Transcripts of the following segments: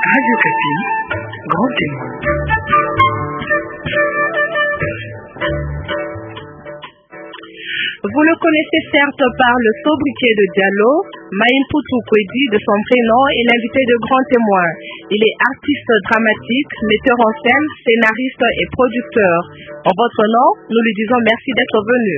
Radio Kapi, grand témoin. Vous le connaissez certes par le sobriquet de Diallo, Maïmpoutou Kwedi de son prénom est l'invité de Grand Témoin. Il est artiste dramatique, metteur en scène, scénariste et producteur. En votre nom, nous lui disons merci d'être venu.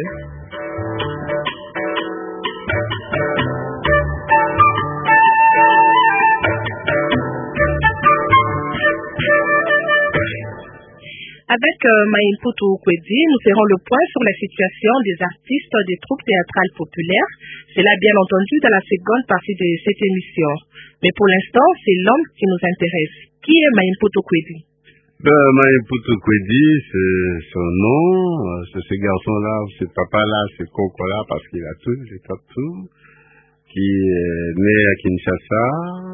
Avec Maïmpoutou Kwedi, nous ferons le point sur la situation des artistes des troupes théâtrales populaires. C'est là bien entendu dans la seconde partie de cette émission. Mais pour l'instant, c'est l'homme qui nous intéresse. Qui est Maïmpoutou Kwedi? Maïmpoutou Kwedi, c'est son nom. C'est ce garçon-là, ce papa-là, ce coco-là, parce qu'il a tout, il a tout. Qui est né à Kinshasa.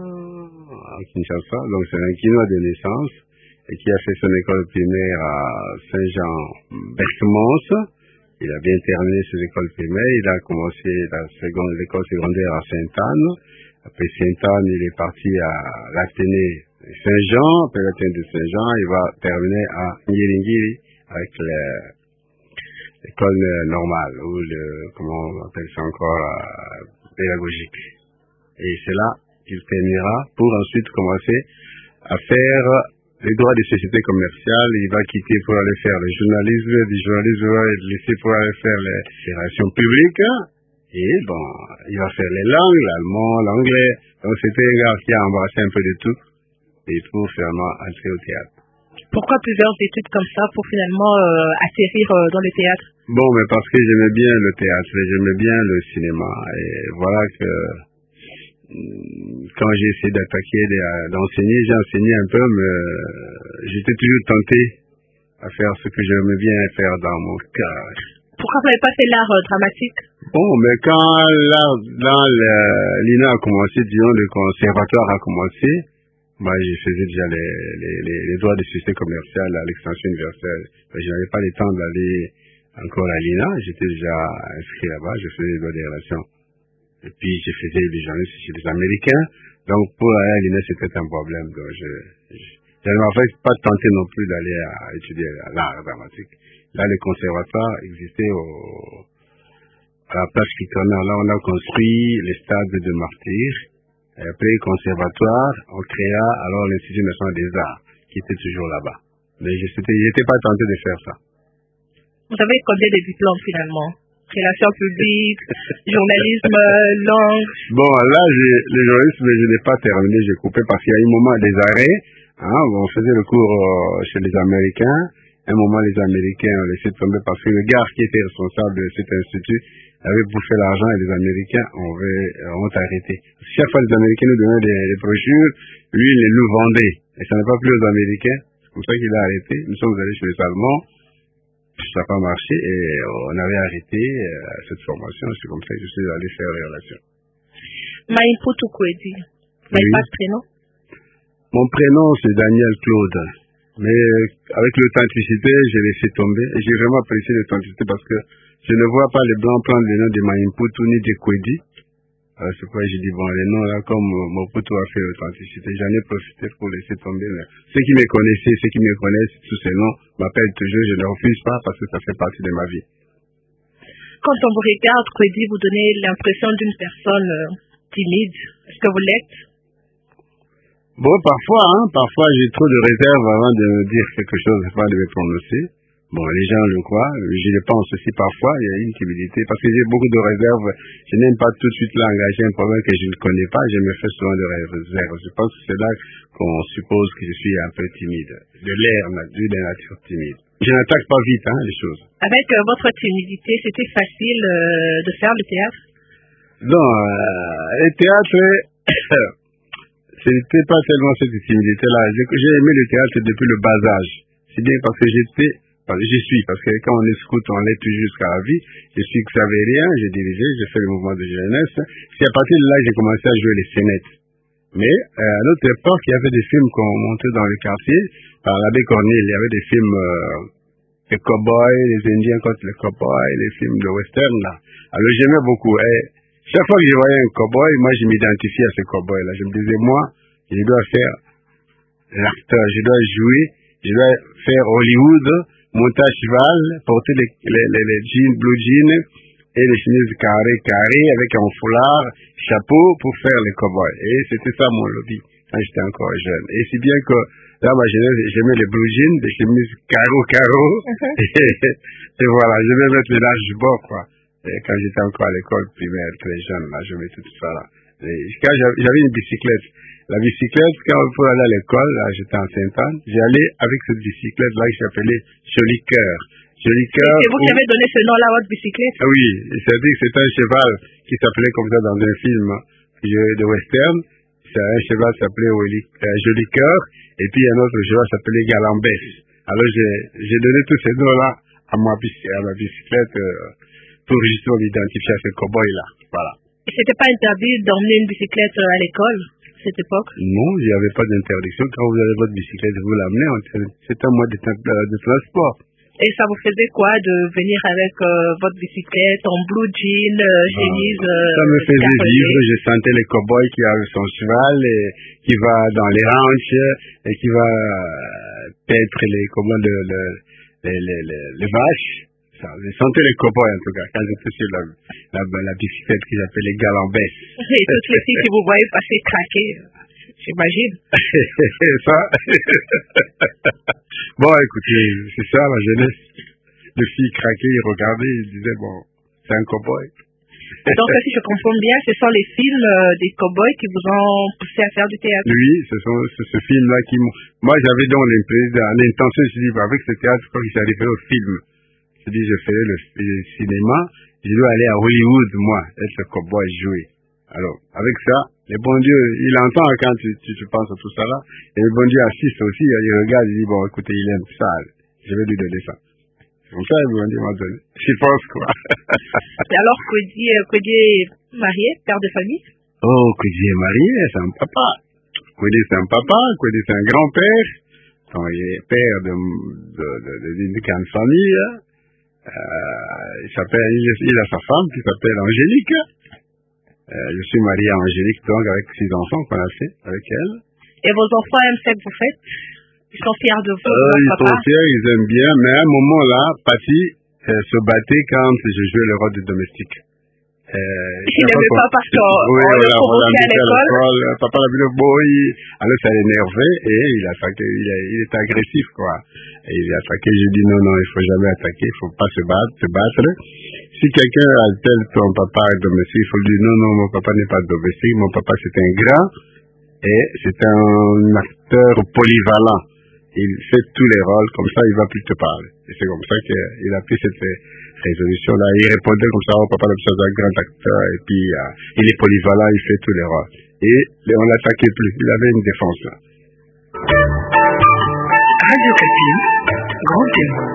Donc c'est un Kinois de naissance. Et qui a fait son école primaire à Saint-Jean-Berthemans. Il a bien terminé ses écoles primaires. Il a commencé l'école secondaire à Sainte-Anne. Après Sainte-Anne, il est parti à l'Athénée Saint-Jean. Après l'Athénée de Saint-Jean, il va terminer à Ngiringiri avec l'école normale, ou comment on appelle ça encore, pédagogique. Et c'est là qu'il terminera pour ensuite commencer à faire les droits des sociétés commerciales. Il va quitter pour aller faire le journalisme, du journalisme il va être laissé pour aller faire les relations publiques, et bon, il va faire les langues, l'allemand, l'anglais. Donc c'était un gars qui a embrassé un peu de tout, et pour finalement entrer au théâtre. Pourquoi plusieurs études comme ça pour finalement atterrir dans le théâtre? Bon, mais parce que j'aimais bien le théâtre, j'aimais bien le cinéma, et voilà que quand j'ai essayé d'enseigner, j'ai enseigné un peu, mais j'étais toujours tenté à faire ce que j'aimais bien faire dans mon cœur. Pourquoi vous n'avez pas fait l'art dramatique? Bon, mais quand l'INA a commencé, disons, le conservatoire a commencé, moi je faisais déjà les droits des sociétés commerciales à l'extension universelle. Je n'avais pas le temps d'aller encore à l'INA, j'étais déjà inscrit là-bas, je faisais les droits des relations. Et puis, je faisais des journalistes chez les Américains. Donc, pour aller à l'INA, c'était un problème. Donc, je ne m'avais pas tenté non plus d'aller étudier l'art dramatique. Là, le conservatoire existait à la place Kitona. Là, on a construit les stades de Martyrs. Et après, le conservatoire, on créa alors l'Institut national des arts, qui était toujours là-bas. Mais je n'étais pas tenté de faire ça. Vous avez combien de diplômes finalement? Relations publiques, journalisme, langue. Bon, là, le journalisme, je n'ai pas terminé, j'ai coupé parce qu'il y a eu un moment des arrêts. On faisait le cours chez les Américains. Un moment, les Américains ont laissé tomber parce que le gars qui était responsable de cet institut avait bouffé l'argent et les Américains ont arrêté. Chaque fois, les Américains nous donnaient des brochures, lui, il les nous vendait. Et ça n'a pas plu aux Américains. C'est comme ça qu'il a arrêté. Nous sommes allés chez les Allemands. Ça n'a pas marché et on avait arrêté cette formation. C'est comme ça que je suis allé faire les relations. Maïmpoutou Kwedi. Vous n'avez pas de prénom? Mon prénom, c'est Daniel Claude. Mais avec l'authenticité, j'ai laissé tomber. Et j'ai vraiment apprécié l'authenticité parce que je ne vois pas les Blancs prendre les noms de Maïmpoutou ni de Kwedi. C'est pourquoi j'ai dit, bon, les noms là, comme Moputu a fait l'authenticité, j'en ai profité pour laisser tomber. Mais ceux qui me connaissent sous ces noms, m'appellent toujours, je ne refuse pas parce que ça fait partie de ma vie. Quand on vous regarde, Kwedi, vous donnez l'impression d'une personne timide. Est-ce que vous l'êtes? Bon, parfois j'ai trop de réserve avant de me dire quelque chose, pas de me prononcer. Bon, les gens le croient, je le pense aussi parfois, il y a une timidité, parce que j'ai beaucoup de réserves, je n'aime pas tout de suite l'engager un problème que je ne connais pas, je me fais souvent de réserves. Je pense que c'est là qu'on suppose que je suis un peu timide, de nature timide. Je n'attaque pas vite, les choses. Avec votre timidité, c'était facile de faire le théâtre? Non, le théâtre, ce n'était pas seulement cette timidité-là. J'ai aimé le théâtre depuis le bas âge. C'est bien parce que parce que quand on est scout, on l'est toujours jusqu'à la vie. Je suis xavérien, j'ai dirigé, j'ai fait le mouvement de jeunesse. C'est à partir de là que j'ai commencé à jouer les scénettes. Mais à notre époque, il y avait des films qu'on montrait dans les quartiers. Par l'abbé Corneille, il y avait des films les cow-boys, les Indiens contre les cow-boys, les films de western là. Alors j'aimais beaucoup. Et chaque fois que je voyais un cow-boy, moi je m'identifiais à ce cow-boy là. Je me disais, moi, je dois faire l'acteur. Je dois jouer, je dois faire Hollywood, monter à cheval, porter les jeans, blue jeans et les chemises carrées avec un foulard, chapeau pour faire les cow-boys. Et c'était ça mon lobby quand j'étais encore jeune. Et si bien que dans ma jeunesse, j'aimais les blue jeans, les chemises carreaux. Et voilà, j'aimais mettre les larges bords, quoi. Et quand j'étais encore à l'école primaire, très jeune, là, je mettais tout ça, là. Et quand j'avais une bicyclette. La bicyclette, quand il faut aller à l'école, là, j'étais en Sainte-Anne, j'allais avec cette bicyclette-là qui s'appelait Joli Cœur. Joli Cœur. C'est vous qui avez donné ce nom-là à votre bicyclette? Oui, c'est-à-dire que c'était un cheval qui s'appelait comme ça dans un film de western. C'est un cheval qui s'appelait Joli Cœur, et puis un autre cheval s'appelait Galambès. Alors j'ai donné tous ces noms-là à ma bicyclette pour justement l'identifier à ce cow-boy-là. Voilà. Et c'était pas interdit d'emmener une bicyclette à l'école à cette époque? Non, il n'y avait pas d'interdiction. Quand vous avez votre bicyclette, vous l'amenez. C'est un moyen de transport. Et ça vous faisait quoi de venir avec votre bicyclette en blue jean, chemise? Ça me faisait vivre. Je sentais les cow-boys qui avaient son cheval et qui va dans les ranches et qui va paître les vaches. Je sentais les cow-boys en tout cas quand j'étais sur la bicyclette que j'appelais Galambès. Et toutes les filles qui vous voyaient passer craquer, j'imagine. Ça. Bon, écoutez, c'est ça la jeunesse. Les filles craquaient, ils regardaient, ils disaient bon, c'est un cow-boy. Donc si je comprends bien, ce sont les films des cow-boys qui vous ont poussé à faire du théâtre? Oui, c'est ce film-là qui moi j'avais donc l'intention, je dis avec ce théâtre, quand il s'est arrivé au film. Je dis, je ferai le cinéma, je dois aller à Hollywood, moi, être le cow-boy jouer. Alors, avec ça, le bon Dieu, il entend quand tu penses à tout ça là, et le bon Dieu assiste aussi, il regarde, il dit, bon, écoutez, il aime ça, je vais lui donner ça. C'est comme ça, le bon Dieu m'a donné. Je pense, quoi. Et alors, Kwedi est marié, père de famille? Oh, Kwedi est marié, c'est un papa. Kwedi c'est un papa, Kwedi c'est un grand-père. Il est père d'une grande famille, il a sa femme qui s'appelle Angélique. Je suis marié à Angélique, donc avec 6 enfants qu'on a fait avec elle. Et vos enfants aiment ce que vous faites? Ils sont fiers de vous, ils papa? sont fiers, ils aiment bien, mais à un moment là, Paty se battait quand je jouais le rôle du domestique. Il n'aimait pas parce qu'on le provoquait à l'école. Papa l'a vu le boy, alors ça l'énervait et il attaquait, il était agressif quoi. Et il a attaqué, j'ai dit non, il faut jamais attaquer, il faut pas se battre. Si quelqu'un appelle ton papa domestique, il faut lui dire non, mon papa n'est pas domestique, mon papa c'est un grand et c'est un acteur polyvalent. Il fait tous les rôles, comme ça il va plus te parler. Et c'est comme ça qu'il a pris cette résolution-là. Il répondait comme ça, oh papa, c'est un grand acteur, et puis il est polyvalent, il fait tous les rôles. Et on l'attaquait plus, il avait une défense là. Radio Kapi, grand témoin.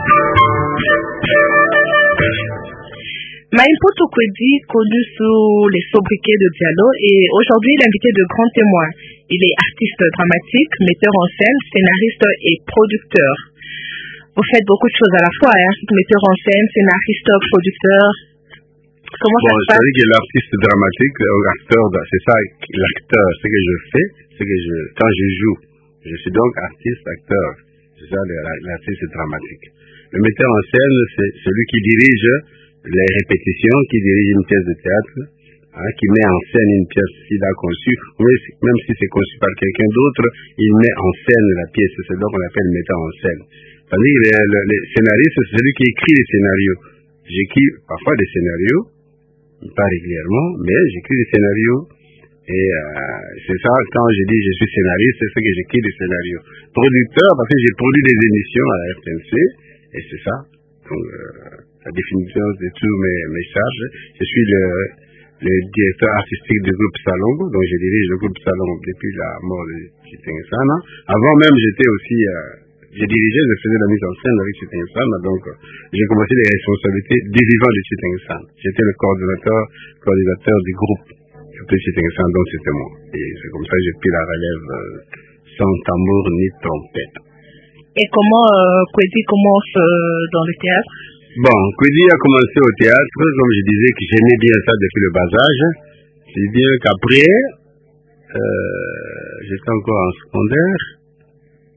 Maïmpoto Kwedi, connu sous les sobriquets de Diallo, est aujourd'hui l'invité de Grand Témoin. Il est artiste dramatique, metteur en scène, scénariste et producteur. Vous faites beaucoup de choses à la fois, hein? Metteur en scène, scénariste, producteur. Comment ça se passe? C'est vrai que l'artiste dramatique, l'acteur, c'est ça, l'acteur, ce que je fais, quand je joue, je suis donc artiste, acteur. C'est ça l'artiste dramatique. Le metteur en scène, c'est celui qui dirige les répétitions, qui dirige une pièce de théâtre, qui met en scène une pièce qu'il a conçue, même si c'est conçu par quelqu'un d'autre, il met en scène la pièce, c'est donc qu'on appelle metteur en scène. Tandis que le scénariste, c'est celui qui écrit les scénarios. J'écris parfois des scénarios, pas régulièrement, mais j'écris des scénarios. Et c'est ça, quand je dis je suis scénariste, c'est ce que j'écris des scénarios. Producteur, parce que j'ai produit des émissions à la RTNC, et c'est ça. Donc, la définition de tous mes charges. Je suis le directeur artistique du groupe Salongo, donc je dirige le groupe Salongo depuis la mort de Chitensana. Avant même, j'étais aussi, je dirigeais, je faisais la mise en scène avec Chitensana, donc j'ai commencé les responsabilités des vivants de Chitensana. J'étais le coordinateur du groupe de Chitensana, donc c'était moi. Et c'est comme ça que j'ai pris la relève sans tambour ni trompette. Et comment Kwedi commence dans le théâtre? Bon, Kwedi a commencé au théâtre, comme je disais que j'aimais bien ça depuis le bas âge. C'est bien qu'après, j'étais encore en secondaire,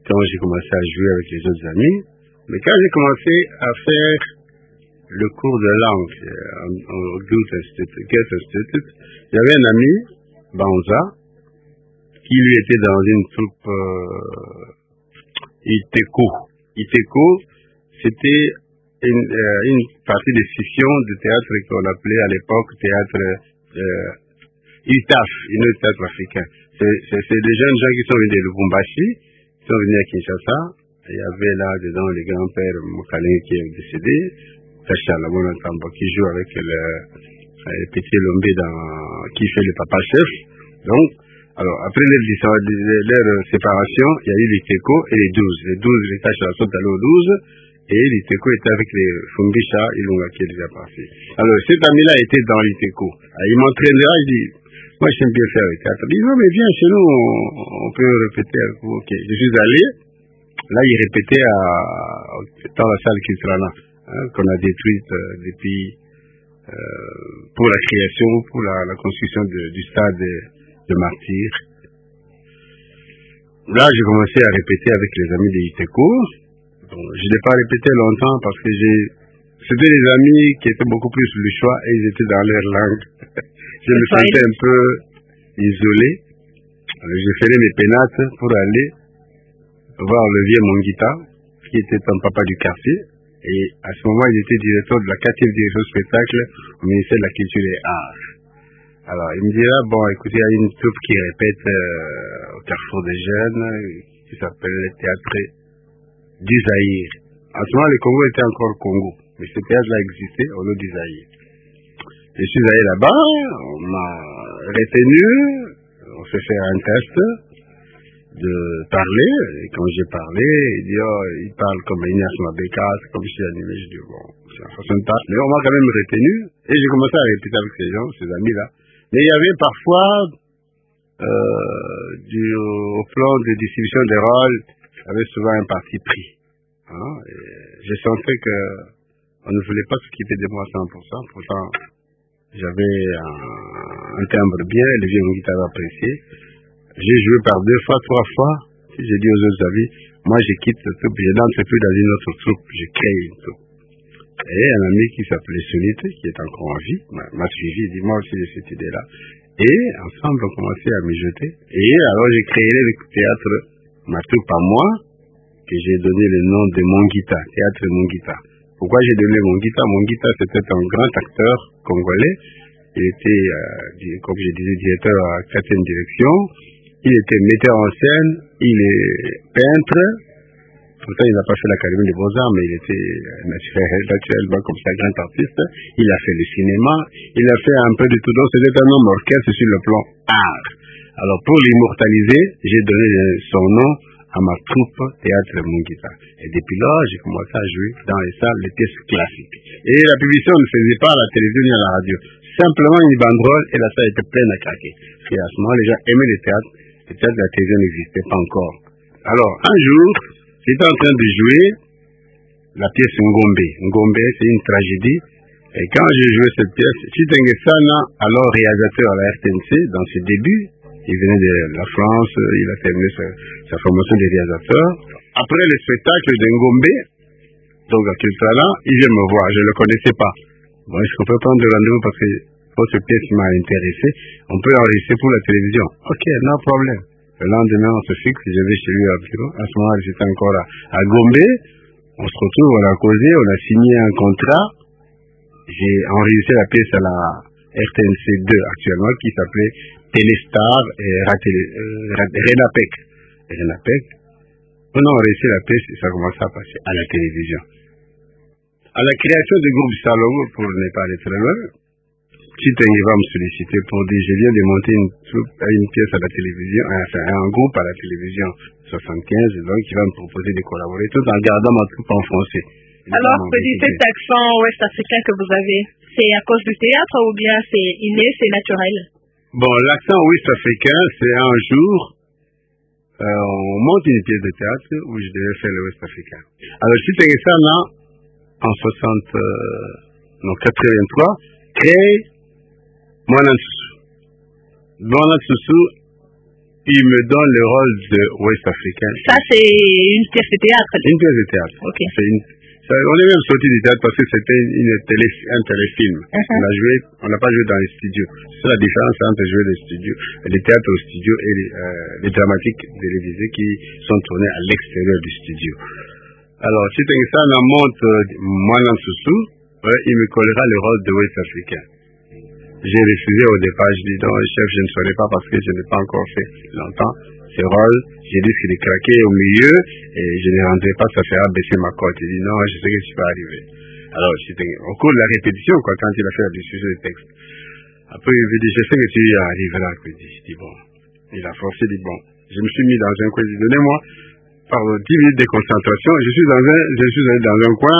quand j'ai commencé à jouer avec les autres amis. Mais quand j'ai commencé à faire le cours de langue au Goethe Institute, j'avais un ami, Banza, qui lui était dans une troupe Iteco. Iteco, c'était une partie des sessions de théâtre qu'on appelait à l'époque théâtre UTAF, Union Théâtre Africain. C'est des jeunes gens qui sont venus de Lubumbashi, qui sont venus à Kinshasa. Il y avait là dedans le grand-père Mokalin qui est décédé, Tacha Labon Tamba qui joue avec le petit Lombe qui fait le papa chef. Donc, alors après leur séparation, il y a eu les Teco et les 12. Les 12, les Tacha sont allés aux 12. Et l'Iteco était avec les Fumbisha et Lunga qui est déjà passé. Alors, cet ami-là était dans l'Iteco. Il m'entraînera, il dit, moi j'aime bien faire le théâtre. Il dit, non mais viens chez nous, on peut répéter avec vous. Ok. Je suis allé, là il répétait dans la salle Kiltrana, qu'on a détruite depuis, pour la création, pour la construction du stade de Martyrs. Là j'ai commencé à répéter avec les amis de l'Iteco. Je n'ai pas répété longtemps parce que c'était des amis qui étaient beaucoup plus sur le choix et ils étaient dans leur langue. Je me sentais un peu isolé. Alors, j'ai fait mes pénates pour aller voir le vieux Mongita, qui était un papa du quartier. Et à ce moment, il était directeur de la 4e direction spectacle au ministère de la Culture et Arts. Alors, il me dit là, bon, écoutez, il y a une troupe qui répète au Carrefour des Jeunes, qui s'appelle le Théâtre du Zaïre. En ce moment, le Congo était encore Congo, mais ce théâtre-là existait au nom du Zaïre. Je suis allé là-bas, on m'a retenu, on s'est fait un test de parler, et quand j'ai parlé, il dit, oh, il parle comme Ignace Mabeka, c'est comme si animé, je dis, bon, c'est une façon de parler, mais on m'a quand même retenu, et j'ai commencé à répéter avec ces gens, ces amis-là. Mais il y avait parfois, au plan de distribution des rôles, avait souvent un parti pris. Je sentais qu'on ne voulait pas s'occuper de moi à 100%. Pourtant, j'avais un timbre bien, les vieux guitares appréciés. J'ai joué par 2 fois, 3 fois. J'ai dit aux autres amis, moi je quitte cette troupe, je n'entre plus dans une autre troupe, je crée une troupe. Et un ami qui s'appelait Solite, qui est encore en vie, m'a suivi, il dit, moi aussi j'ai cette idée-là. Et ensemble, on commençait à mijoter. Et alors j'ai créé le théâtre, ma troupe à moi, que j'ai donné le nom de Mongita, théâtre Mongita. Pourquoi j'ai donné Mongita? Mongita, c'était un grand acteur congolais. Il était, comme je disais, directeur à la 4e direction. Il était metteur en scène, il est peintre. Pourtant, il n'a pas fait l'Académie des Beaux-Arts, mais il était naturellement comme ça, grand artiste. Il a fait le cinéma, il a fait un peu de tout. Donc, c'était un homme orchestre sur le plan art. Alors, pour l'immortaliser, j'ai donné son nom à ma troupe Théâtre Mongita. Et depuis là, j'ai commencé à jouer dans les salles de pièces classiques. Et la publicité, on ne faisait pas à la télévision ni à la radio. Simplement une banderole et la salle était pleine à craquer. Et à ce moment, les gens aimaient le théâtre de la télévision n'existait pas encore. Alors, un jour, j'étais en train de jouer la pièce Ngombe. Ngombe, c'est une tragédie. Et quand j'ai joué cette pièce, Chitenge Sana, alors réalisateur à la RTNC, dans ses débuts, il venait de la France, il a terminé sa formation de réalisateur. Après le spectacle de Ngombe, donc à Kiltrana, il vient me voir, je ne le connaissais pas. Bon, est-ce qu'on peut prendre le rendez-vous parce que cette pièce m'a intéressé, on peut enregistrer pour la télévision. Ok, no problème. Le lendemain, on se fixe, je vais chez lui à bureau. À ce moment-là, j'étais encore à Gombe. On se retrouve, on a causé, on a signé un contrat. J'ai enregistré la pièce à la RTNC 2 actuellement, qui s'appelait Téléstar et Renapec. Renapec. On a enregistré la pièce et ça a commencé à passer à la télévision. À la création du groupe Salomon, pour ne pas aller très loin, Chitenge va me solliciter pour dire, je viens de monter une pièce à la télévision, enfin un groupe à la télévision 75, donc il va me proposer de collaborer tout en gardant ma troupe en français. Alors, cet accent ouest-africain que vous avez, c'est à cause du théâtre ou bien c'est inné, c'est naturel? Bon, l'accent ouest-africain, c'est un jour, on monte une pièce de théâtre où je devais faire le ouest-africain. Alors, Chitenge Sana, en 83, crée Mwana Tsusu. Mwana Tsusu il me donne le rôle de Ouest africain. Ça, c'est une pièce de théâtre. Une pièce de théâtre. Ok. On est même sorti du théâtre parce que c'était un téléfilm. On n'a pas joué dans les studios. C'est la différence entre jouer les studios, les théâtres au studio et les dramatiques télévisés qui sont tournés à l'extérieur du studio. Alors, si ça monte Mwanam Soussou, il me collera le rôle de Ouest africain. J'ai refusé au départ, je dis non, chef, je ne saurais pas parce que je n'ai pas encore fait longtemps ce rôle. J'ai dit qu'il est craqué au milieu et je ne rentrais pas, ça fera baisser ma cote. Il dit non, je sais que je peux arriver. Alors, au cours de la répétition, quand il a fait la discussion du texte, après il me dit, je sais que tu y arriveras. Je dis bon, il a forcé, il dit bon, je me suis mis dans un coin, il dit donnez-moi par 10 minutes de concentration, je suis allé dans un coin,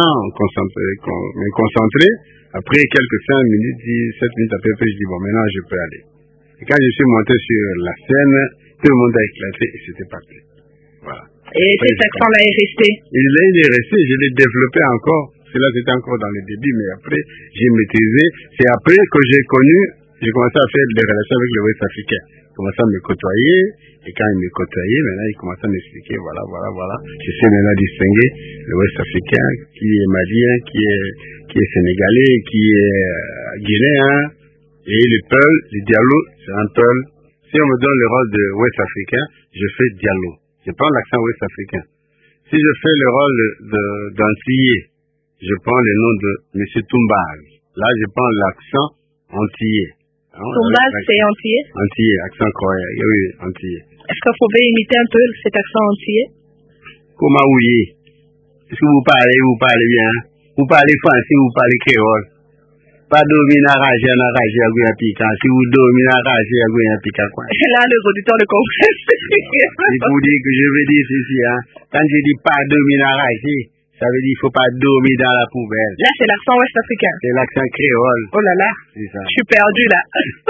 me concentrer. Après quelques 5 minutes, 7 minutes après, je dis bon, maintenant je peux aller. Et quand je suis monté sur la scène, tout le monde a éclaté et c'était parti. Voilà. Et cet accent-là est resté? Il est resté, je l'ai développé encore. Cela c'était encore dans les débuts, mais après, j'ai maîtrisé. C'est après que j'ai commencé à faire des relations avec les Ouest africains. Il commençait à me côtoyer, et quand il me côtoyait, maintenant il commençait à m'expliquer, voilà. Je sais maintenant distinguer le Ouest africain, qui est malien, qui est sénégalais, qui est guinéen, et le Peul, le Diallo, c'est un Peul. Si on me donne le rôle de Ouest africain, je fais Diallo. Je prends l'accent Ouest africain. Si je fais le rôle d'Antillais, je prends le nom de M. Toumbaz. Là, je prends l'accent antillais. Toumbaz, c'est antillais? Antillais, accent coréen. Oui, antillais. Est-ce qu'il faut bien imiter un peu cet accent antillais? Comment oui? Est-ce que vous parlez bien? Vous parlez français, vous parlez créole? Pas dominer rage, si vous dominez rage, quoi. Là, les auditeurs le comprennent. Il faut dire que je veux dire ceci, hein. Quand je dis pas dominer rage, ça veut dire qu'il ne faut pas dormir dans la poubelle. Là, c'est l'accent ouest-africain. C'est l'accent créole. Oh là là. C'est ça. Je suis perdu là.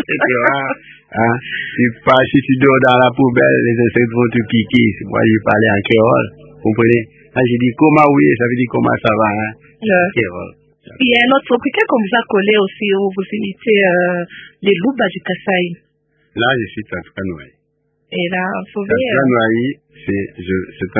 Hein? Si tu dors dans la poubelle, les insectes vont te piquer. Moi, je parlais en créole. Vous comprenez? Là, j'ai dit comment oui, ça veut dire comment ça va, hein? Créole. Il y a un autre sobriquet qu'on vous a collé aussi, où vous imitez les Louba du Kasaï. Là, je suis Tatoua Noaï. Et là, vous pouvez... Tatoua Noaï, c'est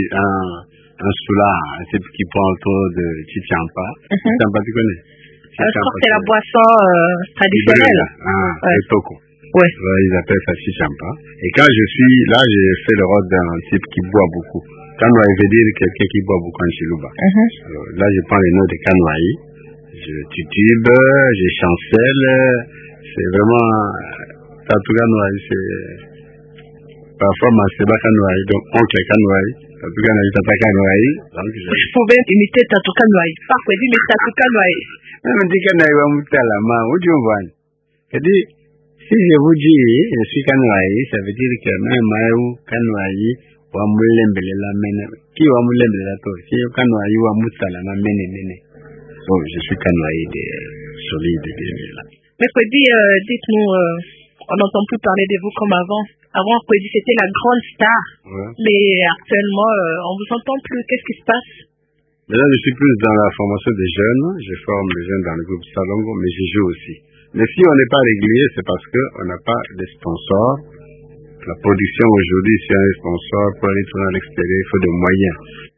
un soulard, un type qui prend autour de Chichampa. Chichampa, tu connais? Je crois que c'est la boisson traditionnelle. Le toko. Ouais. Ils appellent ça Chichampa. Et quand je suis là, j'ai fait le rôle d'un type qui boit beaucoup. Kanouaï veut dire quelqu'un qui boit beaucoup en Chiluba. Alors, là, je prends les noms de Kanouaï. Je titube, je chancelle. C'est vraiment... Tatou Kanouaï, c'est... Parfois, ma seba Kanouaï, donc oncle Kanouaï. Tatou Kanouaï, Tata Kanouaï. Je pouvais imiter Tatou Kanouaï. Parfois, il dit, mais Tatou Kanouaï. Même dit Kanouaï va mouter la main. Où tu vois? Je dis, si je vous dis, je suis Kanouaï, ça veut dire que même Maïou Kanouaï, wa mulembele la mene qui wa mulembele la to si Kanouaï wa mutala na mene so je suis Kanouaï de solide bien là. Mais Kwedi, dites-nous, on n'entend plus parler de vous comme avant Kwedi c'était la grande star, mais actuellement on vous entend plus. Qu'est-ce qui se passe? Maintenant je suis plus dans la formation des jeunes, je forme les jeunes dans le groupe Salongo, mais je joue aussi. Mais si on n'est pas régulier, c'est parce qu'on n'a pas de sponsors. La production aujourd'hui, c'est un sponsor pour aller tourner à l'extérieur, il faut des moyens.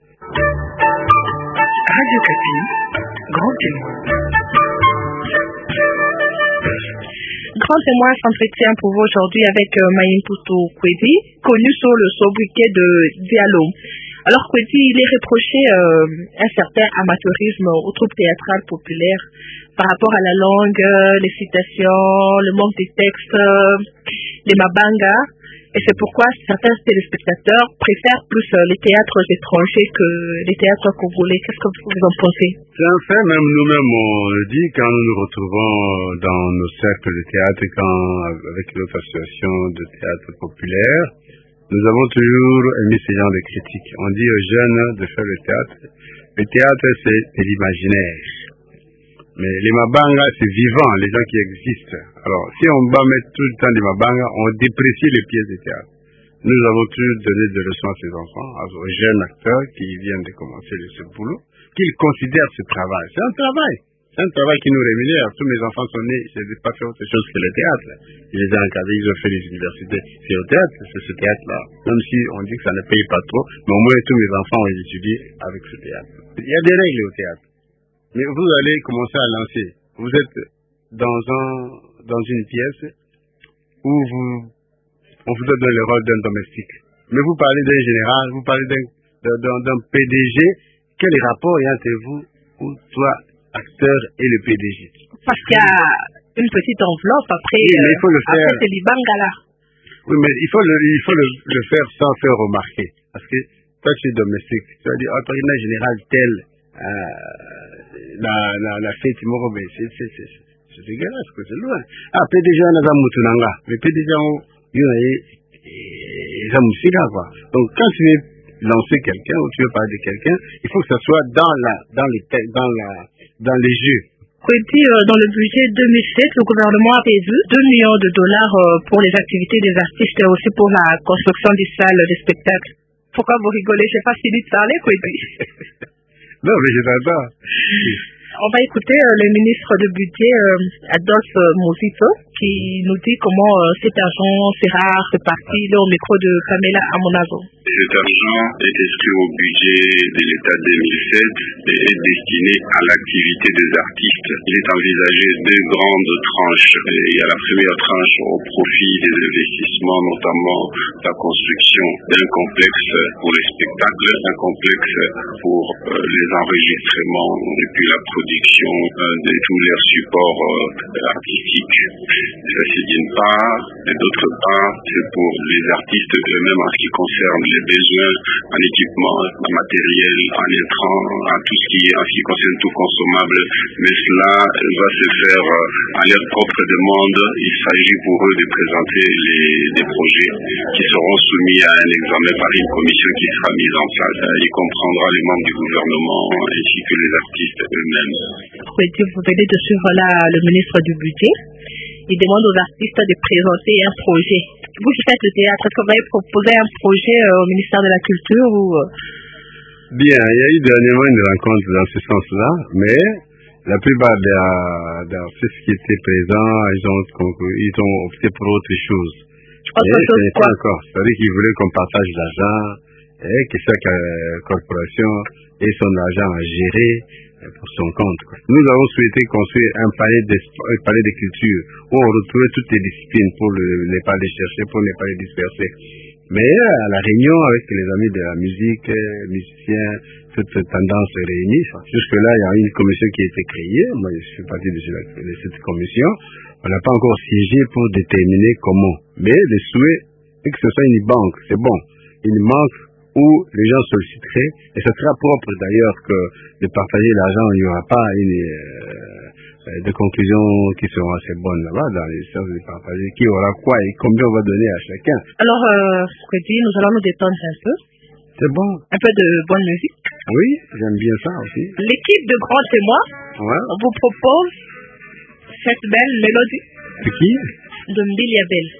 Radio Kapi, grand témoin. Grand témoin s'entretient pour vous aujourd'hui avec Mayimputu Kwedi, connu sous le sobriquet de Diallo. Alors Kwedi, il est reproché un certain amateurisme aux troupes théâtrales populaires par rapport à la langue, les citations, le manque des textes, les mabangas. Et c'est pourquoi certains téléspectateurs préfèrent plus les théâtres étrangers que les théâtres congolais. Qu'est-ce que vous en pensez? C'est un fait, même nous-mêmes on le dit quand nous nous retrouvons dans nos cercles de théâtre, avec notre association de théâtre populaire, nous avons toujours émis ce genre de critiques. On dit aux jeunes de faire le théâtre. Le théâtre, c'est de l'imaginaire. Mais les mabangas, c'est vivant, les gens qui existent. Alors, si on va mettre tout le temps des mabangas, on déprécie les pièces de théâtre. Nous avons toujours donné des leçons à ces enfants, aux jeunes acteurs qui viennent de commencer ce boulot, qu'ils considèrent ce travail. C'est un travail. C'est un travail qui nous rémunère. Tous mes enfants sont nés, je n'ai pas fait autre chose que le théâtre. Je les ai encadrés, ils ont fait les universités. C'est au théâtre, c'est ce théâtre-là. Même si on dit que ça ne paye pas trop, mais au moins tous mes enfants ont étudié avec ce théâtre. Il y a des règles au théâtre. Mais vous allez commencer à lancer. Vous êtes dans une pièce où on vous donne le rôle d'un domestique. Mais vous parlez d'un général, vous parlez d'un PDG. Quel rapport y a entre vous, ou toi, acteur, et le PDG? Parce qu'il y a une petite enveloppe après, oui, mais il faut le faire. Après c'est l'Ibangala. Oui, mais il faut le faire sans faire remarquer. Parce que toi, tu es domestique. Tu vas dire, autorité générale telle, la fête, mais c'est dégueulasse, c'est loin. Ah, PDG, on a Moutunanga. Mais PDG, il y a quoi. Donc, quand tu veux lancer quelqu'un ou tu veux parler de quelqu'un, il faut que ça soit dans les jeux. Dans le budget 2007, le gouvernement a prévu 2 millions de dollars pour les activités des artistes et aussi pour la construction des salles de spectacle. Pourquoi vous rigolez? Je n'ai pas fini de parler, Kwedi. Non, mais je t'entends. On va écouter le ministre du budget, Adolphe Mosito, qui nous dit comment cet argent sera réparti. Il est au micro de Pamela Amonazo. Cet argent est inscrit au budget de l'État 2007 et est destiné à l'activité des artistes. Il est envisagé 2 grandes tranches. Il y a la première tranche au profit des investissements, notamment la construction d'un complexe pour les spectacles, un complexe pour les enregistrements et puis la production de tous les supports artistiques. Ça c'est d'une part, et d'autre part, c'est pour les artistes eux-mêmes en ce qui concerne les besoins en équipement, en matériel, en intrants, en tout ce qui concerne tout consommable. Mais cela va se faire à leur propre demande. Il s'agit pour eux de présenter des projets qui seront soumis à un examen par une commission qui sera mise en place. Il comprendra les membres du gouvernement ainsi que les artistes eux-mêmes. Vous venez de suivre là le ministre du budget. Il demande aux artistes de présenter un projet. Vous qui faites le théâtre, est-ce que vous avez proposé un projet au ministère de la Culture ou... Bien, il y a eu dernièrement une rencontre dans ce sens-là, mais la plupart des artistes qui étaient présents, ils ont opté pour autre chose. Autre chose quoi? Encore. C'est-à-dire qu'ils voulaient qu'on partage l'argent et que chaque corporation ait son argent à gérer pour son compte. Nous avons souhaité construire un palais de culture où on retrouvait toutes les disciplines pour ne pas les chercher, pour ne pas les disperser. Mais à la réunion avec les amis de la musique, musiciens, toutes tendances réunies, jusque-là, il y a une commission qui a été créée. Moi, je suis parti de cette commission. On n'a pas encore siégé pour déterminer comment. Mais le souhait est que ce soit une banque. C'est bon. Une banque où les gens solliciteraient, et ce sera propre d'ailleurs que de partager l'argent, il n'y aura pas des conclusions qui seront assez bonnes là-bas dans les services de partager, qui aura quoi et combien on va donner à chacun. Alors, Kwedi, nous allons nous détendre un peu. C'est bon. Un peu de bonne musique. Oui, j'aime bien ça aussi. L'équipe de Grand Témoin, on vous propose cette belle mélodie. De qui? De Mbilia Bell.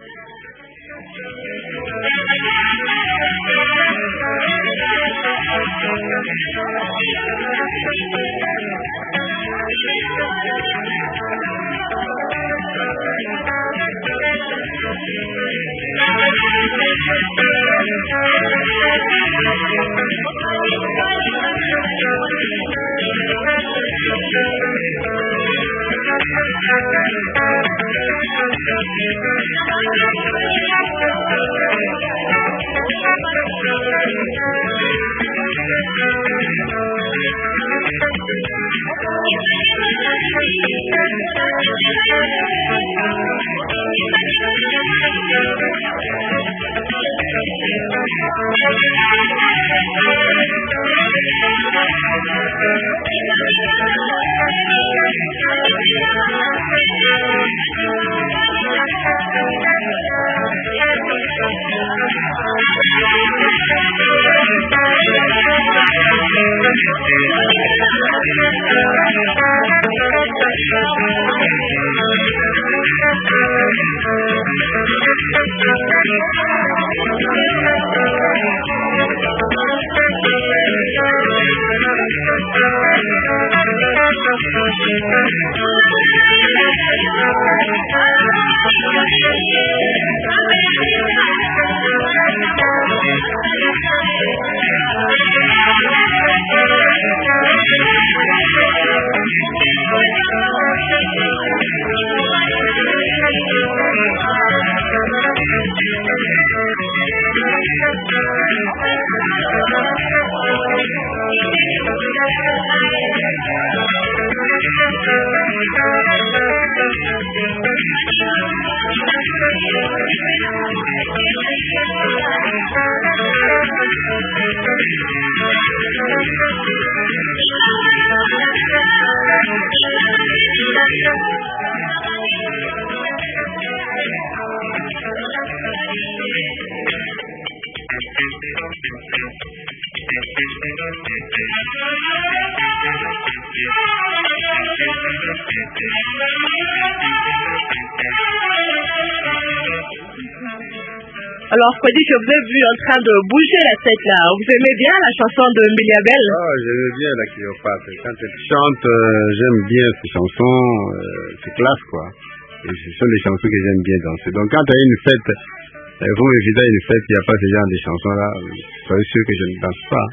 Alors, Kwedi, je vous ai vu en train de bouger la tête là. Vous aimez bien la chanson de Miliabel? Oh, j'aime bien la Cléopâtre. Quand elle chante, j'aime bien ces chansons. C'est classe, quoi. Et ce sont des chansons que j'aime bien danser. Donc, quand il y a une fête, vous m'invitez à une fête, il n'y a pas ce genre de chansons-là, soyez sûr que je ne danse pas.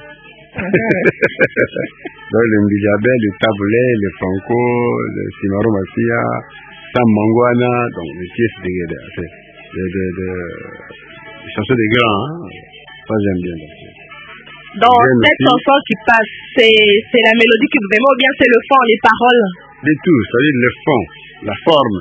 Donc, le Miliabel, le Taboulet, le Franco, le Simaro Massia, Sam Mangwana, donc les pièces les chansons des grands, hein. Ça j'aime bien. Dans cette chanson qui passe, c'est la mélodie que vous aimez ou bien c'est le fond, les paroles? De tout, c'est-à-dire le fond, la forme.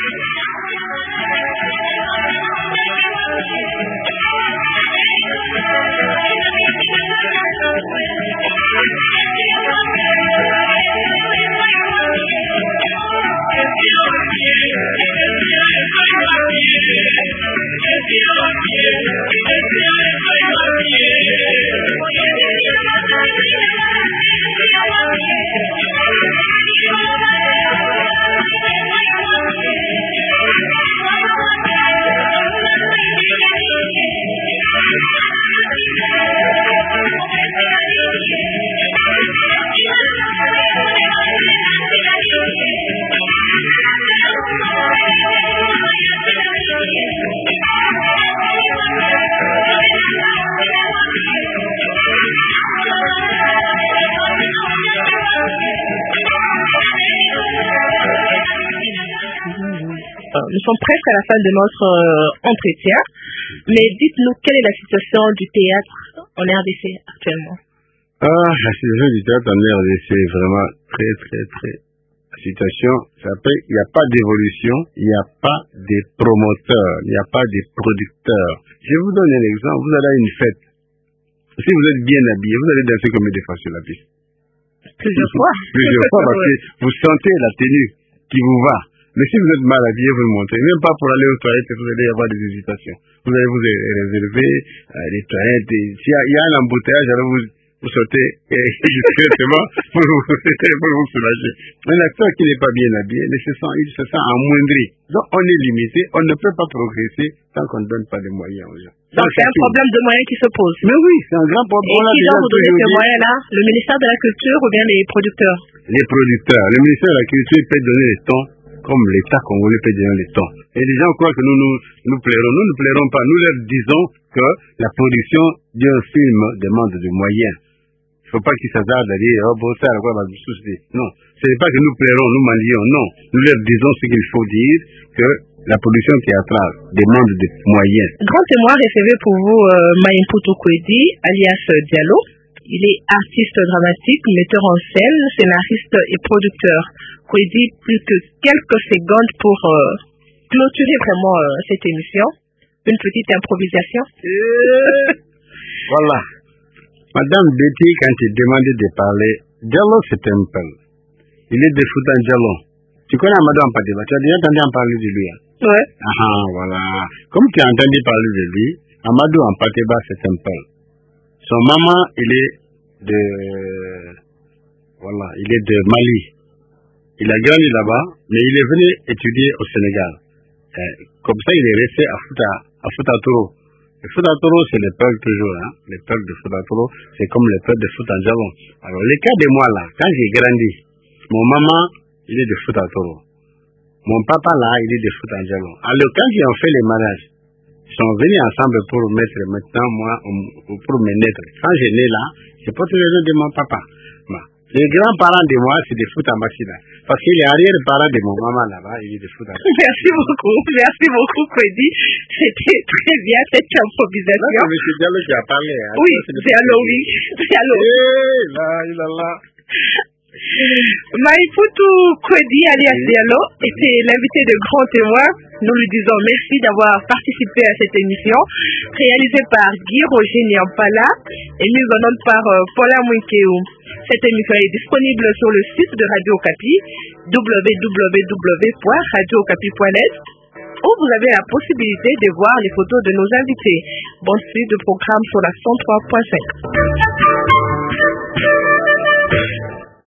Nous sommes presque à la fin de notre entretien, mais dites-nous quelle est la situation du théâtre en RDC actuellement? La situation du théâtre en RDC est vraiment très. La situation, il n'y a pas d'évolution, il n'y a pas de promoteurs, il n'y a pas de producteurs. Je vous donne un exemple, vous allez à une fête. Si vous êtes bien habillé, vous allez danser combien de fois sur la piste? Plusieurs fois. Plusieurs fois, parce que vous sentez la tenue qui vous va. Mais si vous êtes mal habillé, vous le montrez. Même pas pour aller aux toilettes, vous allez avoir des hésitations. Vous allez vous réserver les toilettes. S'il y a un embouteillage, alors vous sautez discrètement pour vous soulager. Un acteur qui n'est pas bien habillé, il se sent amoindri. Donc on est limité, on ne peut pas progresser tant qu'on ne donne pas de moyens aux gens. Donc c'est un problème de moyens qui se pose. Mais oui, c'est un grand problème. Et qui doit vous donner ces moyens-là? Le ministère de la Culture ou bien les producteurs? Les producteurs. Le ministère de la Culture peut donner les tons comme l'État congolais peut donner les tons. Et les gens croient que nous plairons. Nous ne plairons pas. Nous leur disons que la production d'un film demande des moyens. Il ne faut pas qu'ils s'hasardent à dire, oh bon, ça, quoi, va vous soucier. Non. Ce n'est pas que nous plairons, nous mendions. Non. Nous leur disons ce qu'il faut dire, que la production théâtrale demande des moyens. Grand témoin recevé pour vous, Mayimputu Kwedi, alias Diallo. Il est artiste dramatique, metteur en scène, scénariste et producteur. Kwedi, plus que quelques secondes pour clôturer vraiment cette émission. Une petite improvisation. Voilà. Madame Betty, quand il demandait de parler, Diallo c'est un peu. Il est de Fouta Diallo. Tu connais Amadou Ampateba, tu as déjà entendu en parler de lui, hein? Ouais. Ah, voilà. Comme tu as entendu parler de lui, Amadou Ampateba c'est un peu. Son maman, il est de Mali. Il a grandi là-bas, mais il est venu étudier au Sénégal. Comme ça, il est resté à Fouta-Toro. Le Fouta-Toro, c'est le peuple toujours, hein. Le peuple de Fouta-Toro, c'est comme le peuple de Fouta-Djalon. Alors, le cas de moi là, quand j'ai grandi, mon maman il est de Fouta Toro. Mon papa là, il est de Fouta Djalo. Alors quand ils ont fait les mariages, ils sont venus ensemble pour mettre maintenant moi, pour me naître. Quand j'ai né là, je porte le nom de mon papa. Les grands-parents de moi, c'est des Fouta Massina. Parce qu'il est arrière-parent de mon maman là-bas, il est de Fouta. Merci beaucoup, Kwedi. C'était très bien cette improvisation. C'est M. Diallo qui a parlé. Hein. Oui, Diallo, oui. Diallo. Là. Maïpoutou Kwedi alias Diallo était l'invité de Grand Témoin. Nous lui disons merci d'avoir participé à cette émission réalisée par Guy Roger Niampala et mise en onde par Paula Mouikeu. Cette émission est disponible sur le site de Radio Okapi www.radiokapi.net où vous avez la possibilité de voir les photos de nos invités. Bonne suite de programme sur la 103.5.